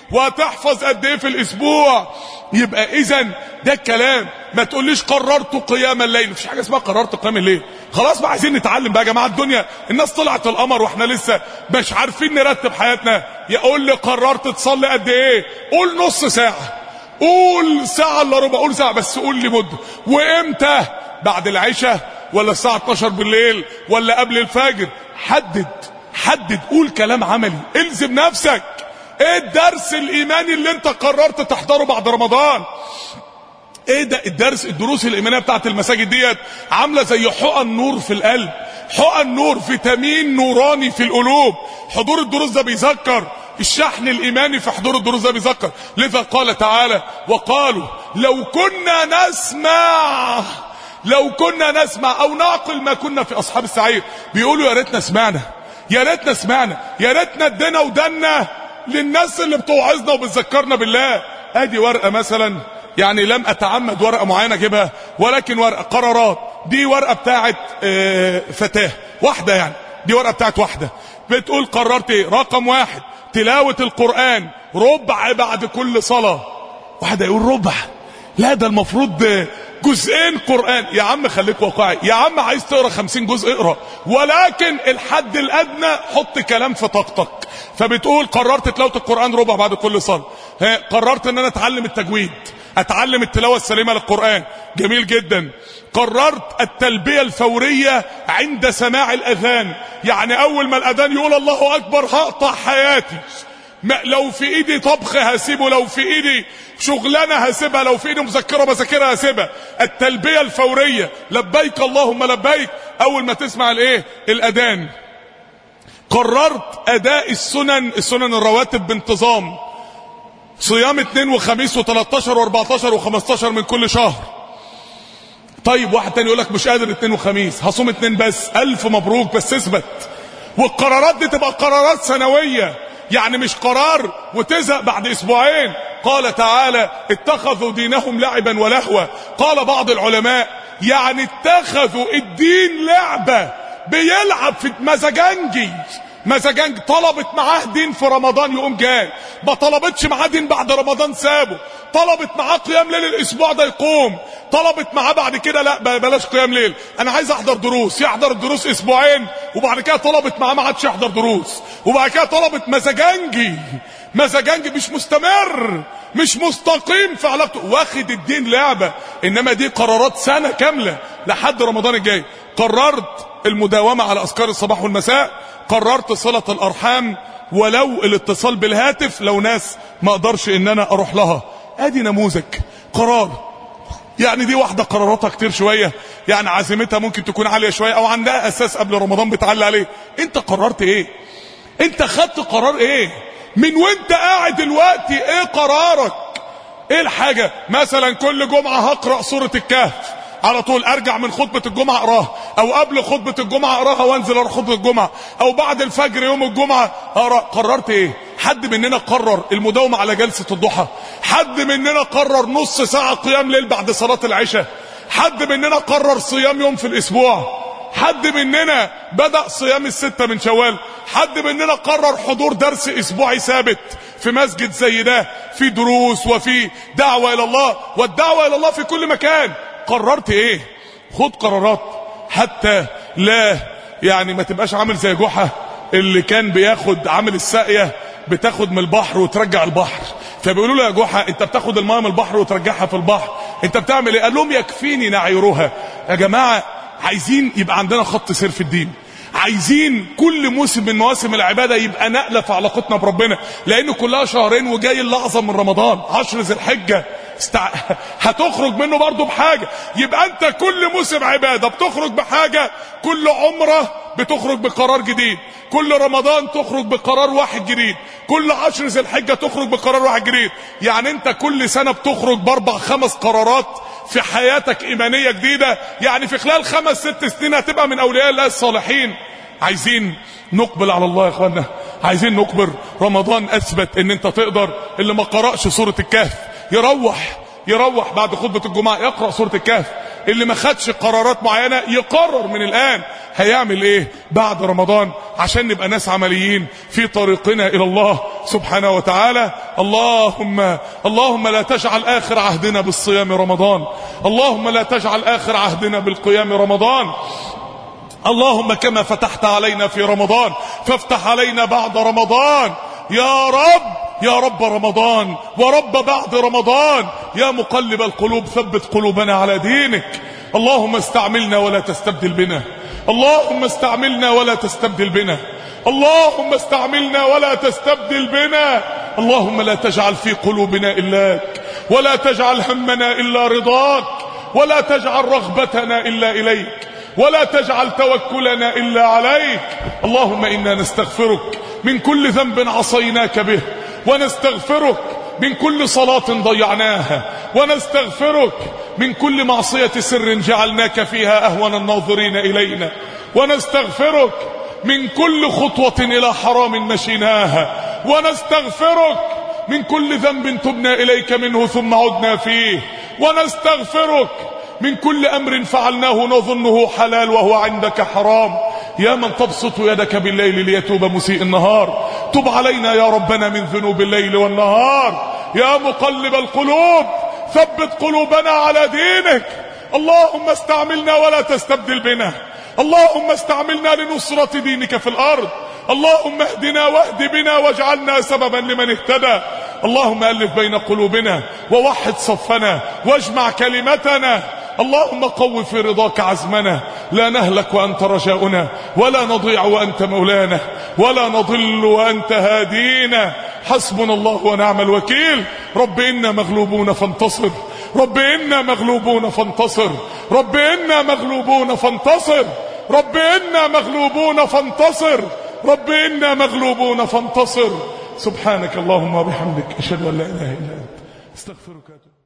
وهتحفظ قد ايه في الاسبوع. يبقى اذا ده الكلام. ما تقوليش قررت قيام الليل، مفيش حاجه اسمها قررت قيام الليل. خلاص بقى عايزين نتعلم بقى يا جماعه. الدنيا الناس طلعت القمر واحنا لسه مش عارفين نرتب حياتنا. يقول لي قررت تصلي قد ايه؟ قول نص ساعه، قول ساعه الا ربع، قول ساعه بس، قول لي مده. وامتى؟ بعد العشاء ولا الساعه 12 بالليل ولا قبل الفجر؟ حدد. قول كلام عملي، الزم نفسك. ايه الدرس الايماني اللي انت قررت تحضره بعد رمضان؟ ايه ده الدروس الايمانيه بتاعت المساجد ديت عامله زي حقن نور في القلب، حقن نور، فيتامين نوراني في القلوب. حضور الدروس ده بيذكر، الشحن الايماني في حضور الدروس ده بيذكر. لذا قال تعالى: وقالوا لو كنا نسمع او نعقل ما كنا في اصحاب السعير. بيقولوا يا ريتنا سمعنا، يا ريتنا ادينا ودنا للناس اللي بتوعظنا وبتذكرنا بالله. ادي ورقه مثلا، يعني لم اتعمد ورقه معينه اجيبها، ولكن ورقه قرارات. دي ورقه بتاعت فتاه واحده، يعني دي ورقه بتاعت واحده بتقول قررت ايه. رقم 1 تلاوه القران ربع بعد كل صلاه. واحده يقول ربع، لا ده المفروض جزئين قرآن. يا عم خليك واقعي، يا عم عايز تقرا 50 جزء اقرا، ولكن الحد الادنى حط كلام في طاقتك. فبتقول قررت تلاوه القران ربع بعد كل صلاه. قررت ان انا اتعلم التجويد، اتعلم التلاوه السليمه للقران. جميل جدا. قررت التلبيه الفوريه عند سماع الاذان، يعني اول ما الاذان يقول الله اكبر هقطع حياتي. لو في ايدي طبخ هسيبه، لو في ايدي شغلانه هسيبها، لو في ايدي مذكره بذاكرها هسيبها. التلبيه الفوريه، لبيك اللهم لبيك، اول ما تسمع الايه؟ الاذان. قررت اداء السنن الرواتب بانتظام، صيام 2 وخميس و13 و14 و15 من كل شهر. طيب واحد تاني يقول لك مش قادر 2 وخميس، هصوم 2 بس. الف مبروك، بس اثبت. والقرارات دي تبقى قرارات سنويه، يعني مش قرار وتزهق بعد اسبوعين. قال تعالى: اتخذوا دينهم لعبا ولهوا. قال بعض العلماء يعني اتخذوا الدين لعبة، بيلعب في مزاجنجي. طلبت معاه دين في رمضان يقوم جاي، ما طلبتش معاه دين بعد رمضان سابه. طلبت معاه قيام ليل الاسبوع ده يقوم، طلبت معاه بعد كده لا بلاش قيام ليل، انا عايز احضر دروس. يحضر الدروس اسبوعين وبعد كده طلبت معاه ما عادش يحضر دروس، وبعد كده طلبت مزاجنجي مش مستمر، مش مستقيم في علاقته، واخد الدين لعبة. انما دي قرارات سنة كاملة لحد رمضان الجاي. قررت المداومة على اذكار الصباح والمساء. قررت صلة الارحام ولو الاتصال بالهاتف، لو ناس ما اقدرش ان انا اروح لها. ادي نموذج قرار. يعني دي واحدة قراراتها كتير شوية، يعني عزيمتها ممكن تكون عالية شوية، او عندها اساس قبل رمضان بتعلي عليه. انت قررت ايه؟ انت خدت قرار ايه؟ من وانت قاعد دلوقتي ايه قرارك؟ ايه الحاجة؟ مثلا كل جمعة هقرأ سورة الكهف على طول، ارجع من خطبة الجمعة اقراها، او قبل خطبة الجمعة اقراها وانزل اروح خطبة الجمعة، او بعد الفجر يوم الجمعة اقرأ. قررت ايه؟ حد مننا قرر المداومة على جلسة الضحى؟ حد مننا قرر نص ساعة قيام ليل بعد صلاة العشاء؟ حد مننا قرر صيام يوم في الاسبوع؟ حد مننا بدأ صيام 6 من شوال؟ حد مننا قرر حضور درس اسبوعي ثابت في مسجد زي ده، في دروس وفي دعوة الى الله، والدعوة الى الله في كل مكان؟ قررت ايه؟ خد قرارات حتى لا يعني ما تبقاش عامل زي جحا اللي كان بياخد عامل الساقية، بتاخد من البحر وترجع البحر. فبيقولوا له يا جحا انت بتاخد الماء من البحر وترجعها في البحر، انت بتعمل ايه؟ قال لهم يكفيني نعيرها. يا جماعة عايزين يبقى عندنا خط سير في الدين، عايزين كل موسم من مواسم العبادة يبقى نقلة في علاقتنا بربنا، لان كلها شهرين وجاي اللي اعظم من رمضان 10 ذي الحجة هتخرج منه برضو بحاجة. يبقى انت كل موسم عبادة بتخرج بحاجة، كل عمرة بتخرج بقرار جديد، كل رمضان تخرج بقرار واحد جديد، كل 10 ذي الحجة تخرج بقرار واحد جديد. يعني انت كل سنة بتخرج ب4 5 قرارات في حياتك ايمانية جديدة، يعني في خلال 5 6 سنين هتبقى من اولياء الله الصالحين. عايزين نقبل على الله يا اخوانا، عايزين نكبر. رمضان اثبت ان انت تقدر. اللي ما قرأش سورة الكهف يروح بعد خطبة الجمعة يقرأ سورة الكهف. اللي ما خدش قرارات معينة يقرر من الآن هيعمل ايه بعد رمضان، عشان نبقى ناس عمليين في طريقنا الى الله سبحانه وتعالى. اللهم لا تجعل آخر عهدنا بالصيام رمضان. اللهم لا تجعل آخر عهدنا بالقيام رمضان. اللهم كما فتحت علينا في رمضان فافتح علينا بعد رمضان يا رب. يا رب رمضان ورب بعد رمضان. يا مقلب القلوب ثبت قلوبنا على دينك. اللهم استعملنا ولا تستبدل بنا. اللهم استعملنا ولا تستبدل بنا. اللهم استعملنا ولا تستبدل بنا. اللهم لا تجعل في قلوبنا إلاك، ولا تجعل همنا إلا رضاك، ولا تجعل رغبتنا إلا إليك، ولا تجعل توكلنا إلا عليك. اللهم إنا نستغفرك من كل ذنب عصيناك به، ونستغفرك من كل صلاة ضيعناها، ونستغفرك من كل معصية سر جعلناك فيها أهون الناظرين إلينا، ونستغفرك من كل خطوة إلى حرام مشيناها، ونستغفرك من كل ذنب تبنا إليك منه ثم عدنا فيه، ونستغفرك من كل أمر فعلناه نظنه حلال وهو عندك حرام. يا من تبسط يدك بالليل ليتوب مسيء النهار، تب علينا يا ربنا من ذنوب الليل والنهار. يا مقلب القلوب ثبت قلوبنا على دينك. اللهم استعملنا ولا تستبدل بنا. اللهم استعملنا لنصرة دينك في الأرض. اللهم اهدنا واهد بنا واجعلنا سببا لمن اهتدى. اللهم ألف بين قلوبنا ووحد صفنا واجمع كلمتنا. اللهم قو في رضاك عزمنا، لا نهلك وأنت رجاؤنا، ولا نضيع وأنت مولانا، ولا نضل وأنت هادينا. حسبنا الله ونعم الوكيل. رب إنا مغلوبون فانتصر. رب إنا مغلوبون فانتصر. رب إنا مغلوبون فانتصر. رب إنا مغلوبون فانتصر. رب إنا مغلوبون فانتصر. سبحانك اللهم وبحمدك أشهد أن لا إله إلا أنت استغفرك.